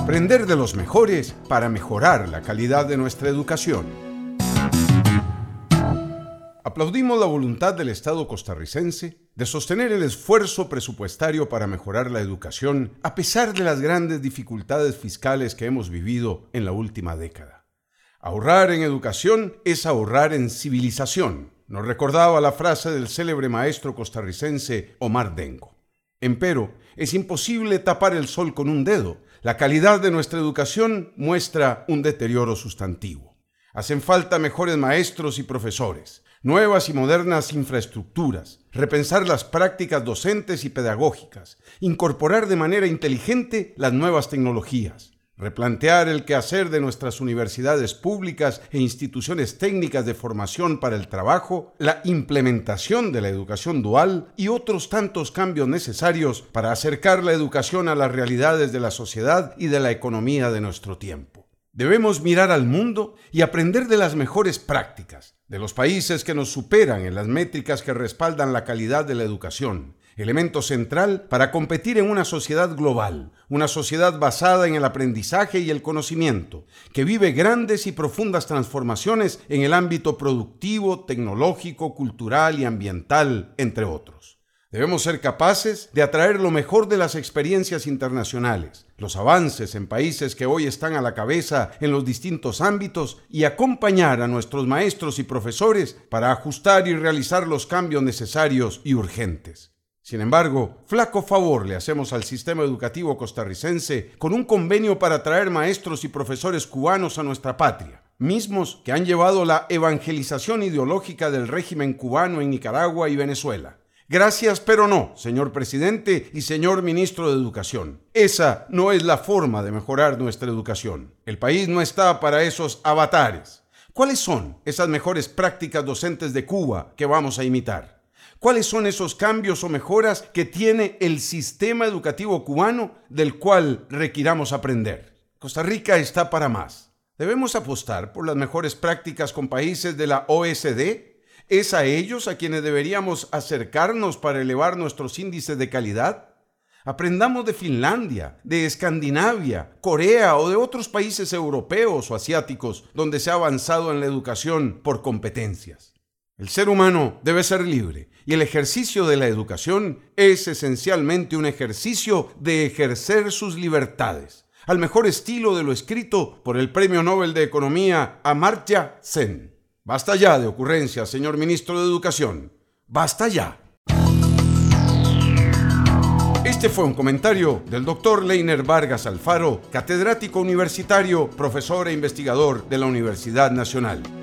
Aprender de los mejores para mejorar la calidad de nuestra educación. Aplaudimos la voluntad del Estado costarricense de sostener el esfuerzo presupuestario para mejorar la educación a pesar de las grandes dificultades fiscales que hemos vivido en la última década. Ahorrar en educación es ahorrar en civilización, nos recordaba la frase del célebre maestro costarricense Omar Dengo. Empero, es imposible tapar el sol con un dedo. La calidad de nuestra educación muestra un deterioro sustantivo. Hacen falta mejores maestros y profesores, nuevas y modernas infraestructuras, repensar las prácticas docentes y pedagógicas, incorporar de manera inteligente las nuevas tecnologías, replantear el quehacer de nuestras universidades públicas e instituciones técnicas de formación para el trabajo, la implementación de la educación dual y otros tantos cambios necesarios para acercar la educación a las realidades de la sociedad y de la economía de nuestro tiempo. Debemos mirar al mundo y aprender de las mejores prácticas, de los países que nos superan en las métricas que respaldan la calidad de la educación, elemento central para competir en una sociedad global, una sociedad basada en el aprendizaje y el conocimiento, que vive grandes y profundas transformaciones en el ámbito productivo, tecnológico, cultural y ambiental, entre otros. Debemos ser capaces de atraer lo mejor de las experiencias internacionales, los avances en países que hoy están a la cabeza en los distintos ámbitos y acompañar a nuestros maestros y profesores para ajustar y realizar los cambios necesarios y urgentes. Sin embargo, flaco favor le hacemos al sistema educativo costarricense con un convenio para traer maestros y profesores cubanos a nuestra patria, mismos que han llevado la evangelización ideológica del régimen cubano en Nicaragua y Venezuela. Gracias, pero no, señor presidente y señor ministro de Educación. Esa no es la forma de mejorar nuestra educación. El país no está para esos avatares. ¿Cuáles son esas mejores prácticas docentes de Cuba que vamos a imitar? ¿Cuáles son esos cambios o mejoras que tiene el sistema educativo cubano del cual requiramos aprender? Costa Rica está para más. Debemos apostar por las mejores prácticas con países de la OECD. ¿Es a ellos a quienes deberíamos acercarnos para elevar nuestros índices de calidad? Aprendamos de Finlandia, de Escandinavia, Corea o de otros países europeos o asiáticos donde se ha avanzado en la educación por competencias. El ser humano debe ser libre y el ejercicio de la educación es esencialmente un ejercicio de ejercer sus libertades, al mejor estilo de lo escrito por el Premio Nobel de Economía Amartya Sen. Basta ya de ocurrencias, señor ministro de Educación. Basta ya. Este fue un comentario del Dr. Leiner Vargas Alfaro, catedrático universitario, profesor e investigador de la Universidad Nacional.